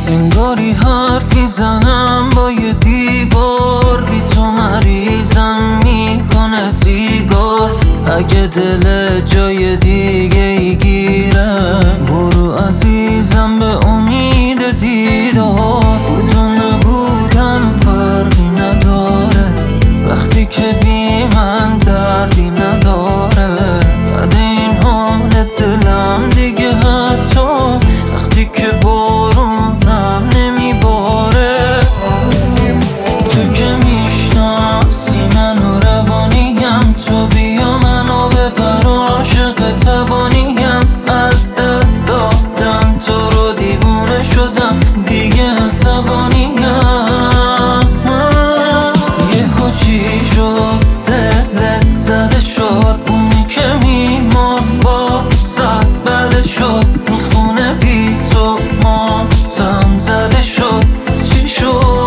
انگاری حرف میزنم با یه دیوار، بی تو مریضم میکنه سیگار. اگه دل جای دیگه ای گیره، برو عزیزم به امید دیدار. بود و نبودم فرقی نداره، وقتی که بی من دردی نداره. بعد این حال دلم دیگه حتی وقتی که بارونم نمیباره. تو که میشناسی من و روانیم، تو بیا منو ببر، عاشق توانیم. از دست دادم تو رو، دیوونه شدم دیگه عصبانیم. یهو چی شد دلت زده شد، اونی که میمرد با صد بله شد. میخونه بی تو ماتم زده شد، چی شد؟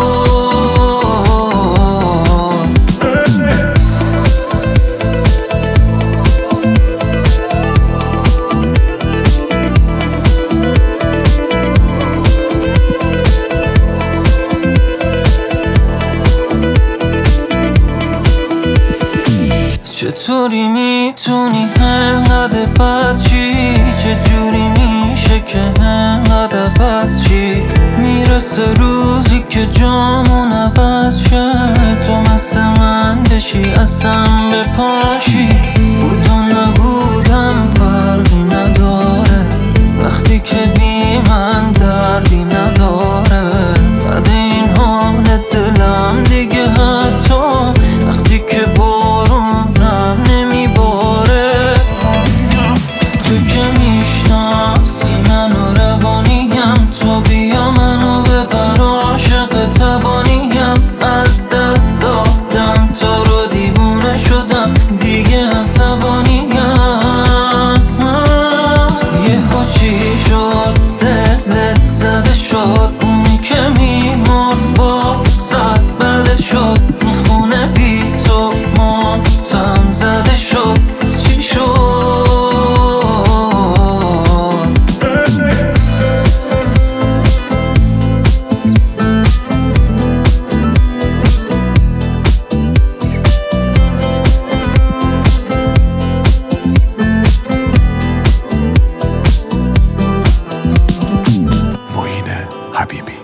چطوری میتونی انقدر بد چی؟ چجوری میشه که انقدر عوض چی؟ میرسه روزی که جامون عوض شه، تو مثل من بشی اصلا بپاشی. بود و نبودم فرقی نداره، وقتی که بی من دردی نداره. بعد این حال دلم دیگه حتی وقتی که بارونم نمیباره. تو که میشناسی من و روانیم، تو بیا منو ببر، عاشق توانیم. از دست دادم تو رو، دیوونه شدم دیگه عصبانیم. یهو چی شد دلت زده شد، اونی که میمرد با صد بله شد. میخونه بی تو ماتم زده شد، چی شد؟ معین حبیبی.